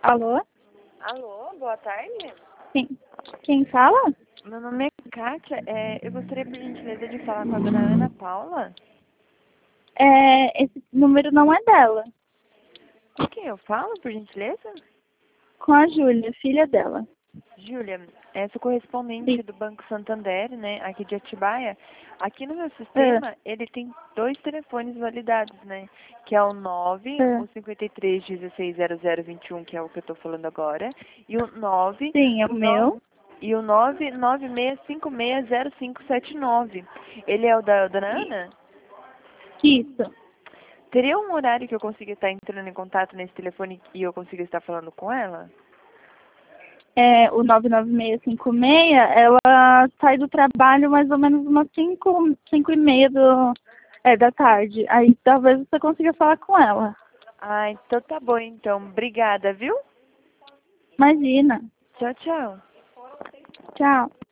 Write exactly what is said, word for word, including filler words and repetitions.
Alô? Alô, boa tarde. Quem, quem fala? Meu nome é Kátia. É, eu gostaria, por gentileza, de falar com a dona Ana Paula. É, esse número não é dela. Com quem eu falo, por gentileza? Com a Júlia, filha dela. Júlia, é, sou correspondente Sim. do Banco Santander, né, aqui de Atibaia. Aqui no meu Ah, sistema, ele tem dois telefones validados, né, que é o nove, ah. o cinquenta e três, dezesseis, zero zero vinte e um, que é o que eu tô falando agora, e o nove, Sim, é o o nove, meu. e o nove nove seis cinco seis zero cinco sete nove. Ele é o da dona Ana? Isso. Teria um horário que eu consiga estar entrando em contato nesse telefone e eu consiga estar falando com ela? É, o nove nove seis cinco seis, ela sai do trabalho mais ou menos umas cinco, cinco e meia do, é, da tarde. Aí talvez você consiga falar com ela. Ah, então tá bom então. Obrigada, viu? Imagina. Tchau, tchau. Tchau.